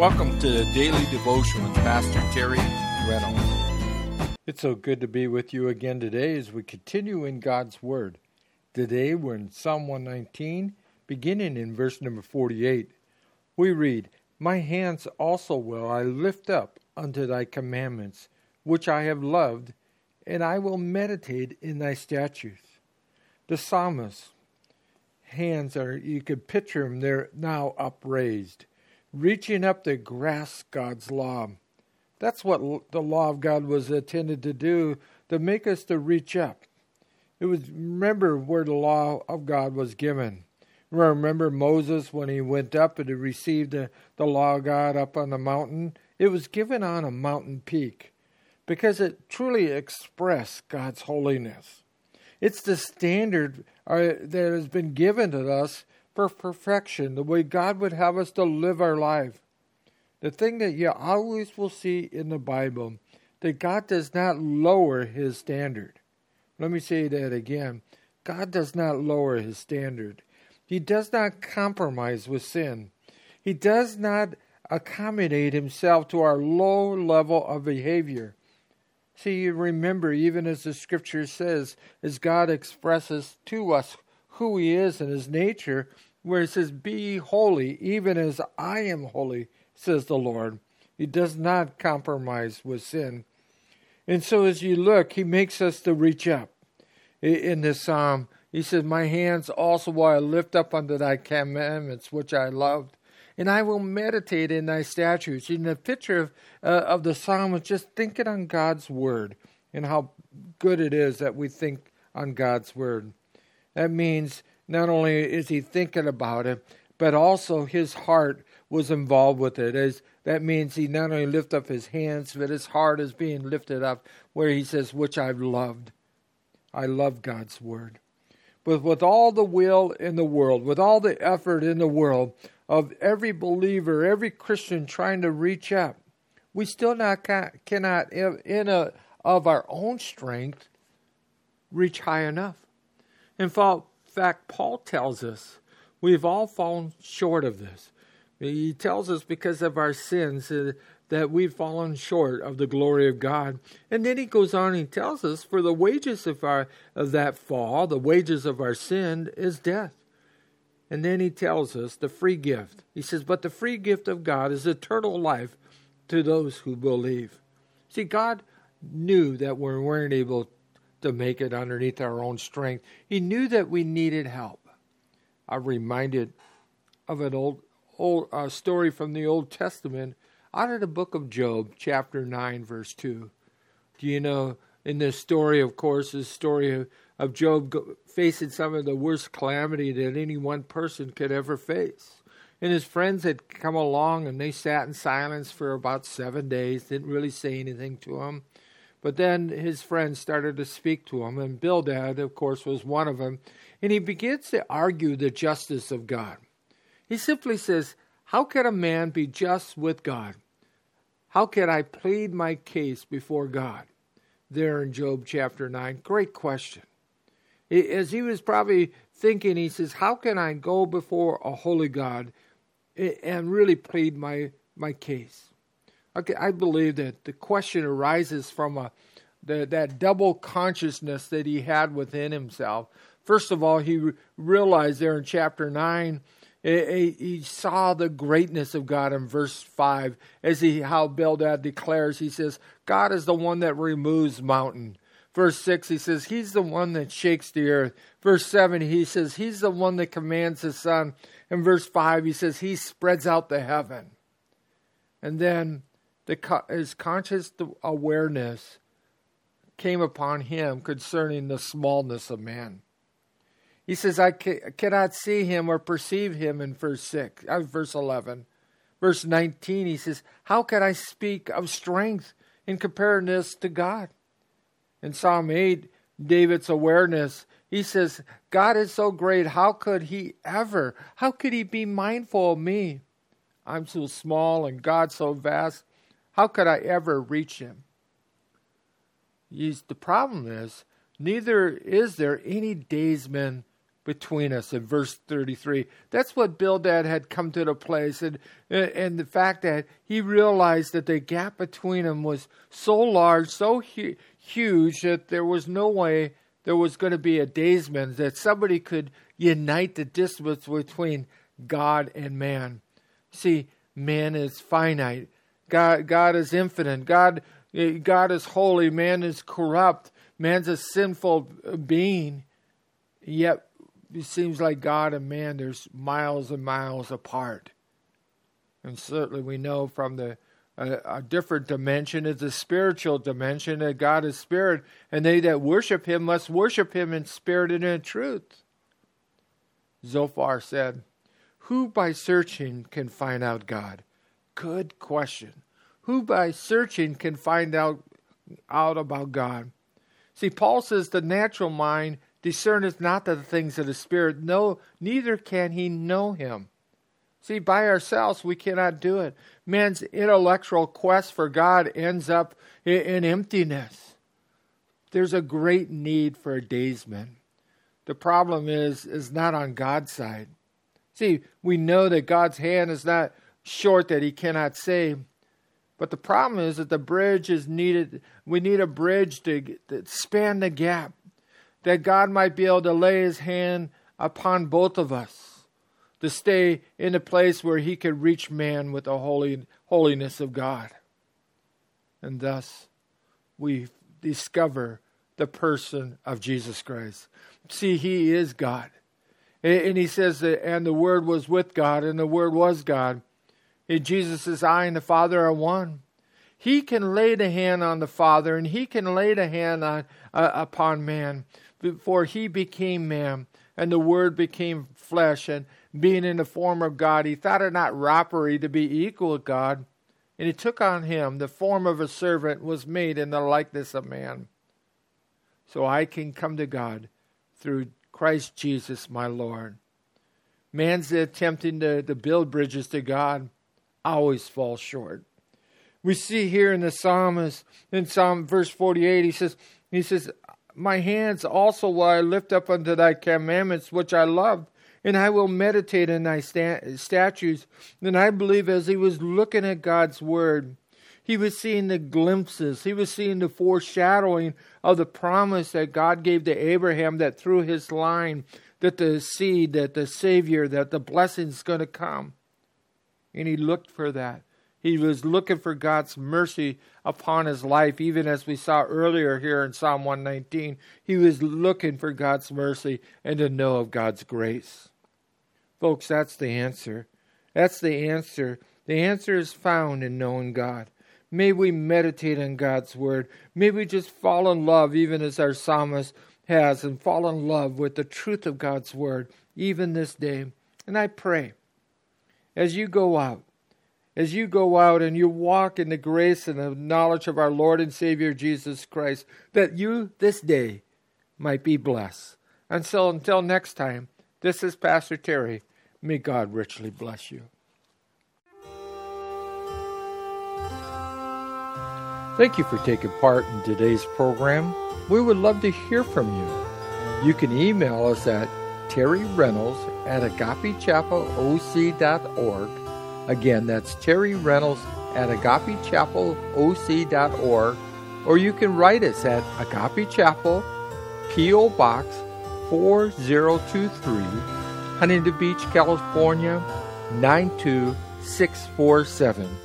Welcome to the Daily Devotion with Pastor Terry Reynolds. It's so good to be with you again today as we continue in God's Word. Today we're in Psalm 119, beginning in verse number 48. We read, "My hands also will I lift up unto thy commandments, which I have loved, and I will meditate in thy statutes." The psalmist's hands are, you could picture them, they're now upraised, reaching up to grasp God's law. That's what the law of God was intended to do, to make us to reach up. It was, remember where the law of God was given. Remember Moses when he went up and he received the law of God up on the mountain? It was given on a mountain peak because it truly expressed God's holiness. It's the standard that has been given to us for perfection, the way God would have us to live our life. The thing that you always will see in the Bible, that God does not lower his standard. Let me say that again. God does not lower his standard. He does not compromise with sin. He does not accommodate himself to our low level of behavior. See, you remember, even as the scripture says, as God expresses to us who he is and his nature, where it says, "Be holy, even as I am holy," says the Lord. He does not compromise with sin. And so as you look, he makes us to reach up. In this psalm, he says, "My hands also will I lift up unto thy commandments, which I loved, and I will meditate in thy statutes." In the picture of the psalm is just thinking on God's word and how good it is that we think on God's word. That means not only is he thinking about it, but also his heart was involved with it. That means he not only lifted up his hands, but his heart is being lifted up, where he says, "Which I've loved." I love God's word. But with all the will in the world, with all the effort in the world of every believer, every Christian trying to reach up, we still cannot, of our own strength, reach high enough. In fact, Paul tells us we've all fallen short of this. He tells us because of our sins that we've fallen short of the glory of God. And then he goes on and he tells us, for the wages of that fall, the wages of our sin is death. And then he tells us the free gift. He says, but the free gift of God is eternal life to those who believe. See, God knew that we weren't able to make it underneath our own strength. He knew that we needed help. I'm reminded of an old story from the Old Testament out of the book of Job, chapter 9, verse 2. Do you know, in this story, of course, the story of Job facing some of the worst calamity that any one person could ever face. And his friends had come along and they sat in silence for about 7 days, didn't really say anything to him. But then his friends started to speak to him, and Bildad, of course, was one of them. And he begins to argue the justice of God. He simply says, how can a man be just with God? How can I plead my case before God? There in Job chapter 9, great question. As he was probably thinking, he says, how can I go before a holy God and really plead my case? Okay, I believe that the question arises from that double consciousness that he had within himself. First of all, he realized there in chapter 9, he saw the greatness of God in verse 5, how Bildad declares, he says, God is the one that removes mountain. Verse 6, he says, he's the one that shakes the earth. Verse 7, he says, he's the one that commands the sun. And verse 5, he says, he spreads out the heaven. And then his conscious awareness came upon him concerning the smallness of man. He says, I cannot see him or perceive him in verse 11. Verse 19, he says, how can I speak of strength in comparing this to God? In Psalm 8, David's awareness, he says, God is so great, how could he be mindful of me? I'm so small and God so vast. How could I ever reach him? The problem is, neither is there any daysman between us in verse 33. That's what Bildad had come to the place. And the fact that he realized that the gap between them was so large, so huge, that there was no way there was going to be a daysman, that somebody could unite the distance between God and man. See, man is finite. God is infinite. God is holy. Man is corrupt. Man's a sinful being. Yet it seems like God and man, there's miles and miles apart. And certainly we know from a different dimension is the spiritual dimension, that God is spirit, and they that worship him must worship him in spirit and in truth. Zophar said, "Who by searching can find out God?" Good question. Who by searching can find out about God? See, Paul says the natural mind discerneth not the things of the Spirit, no, neither can he know him. See, by ourselves we cannot do it. Man's intellectual quest for God ends up in emptiness. There's a great need for a daysman. The problem is not on God's side. See, we know that God's hand is not short that he cannot save. But the problem is that the bridge is needed. We need a bridge to span the gap, that God might be able to lay his hand upon both of us, to stay in a place where he could reach man with the holiness of God. And thus, we discover the person of Jesus Christ. See, he is God. And he says that, and the Word was with God, and the Word was God. And Jesus says, I and the Father are one. He can lay the hand on the Father, and he can lay the hand on upon man. Before he became man, and the Word became flesh, and being in the form of God, he thought it not robbery to be equal with God. And he took on him the form of a servant, was made in the likeness of man. So I can come to God through Christ Jesus my Lord. Man's attempting to build bridges to God always falls short. We see here in the psalmist, in Psalm verse 48, he says, my hands also will I lift up unto thy commandments, which I love, and I will meditate in thy statutes. And I believe as he was looking at God's word, he was seeing the glimpses. He was seeing the foreshadowing of the promise that God gave to Abraham, that through his line, that the seed, that the Savior, that the blessing's going to come. And he looked for that. He was looking for God's mercy upon his life, even as we saw earlier here in Psalm 119. He was looking for God's mercy and to know of God's grace. Folks, that's the answer. That's the answer. The answer is found in knowing God. May we meditate on God's word. May we just fall in love, even as our psalmist has, and fall in love with the truth of God's word, even this day. And I pray, as you go out and you walk in the grace and the knowledge of our Lord and Savior Jesus Christ, that you this day might be blessed. And so until next time, this is Pastor Terry. May God richly bless you. Thank you for taking part in today's program. We would love to hear from you. You can email us at terryreynolds@agapechapeloc.org. Again, that's terryreynolds@agapechapeloc.org. Or you can write us at Agape Chapel, P.O. Box 4023, Huntington Beach, California, 92647.